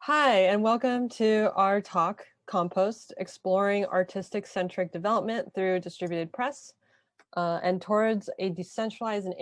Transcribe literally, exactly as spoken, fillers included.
Hi, and welcome to our talk, Compost, Exploring Artistic-Centric Development Through Distributed Press uh, and Towards a Decentralized and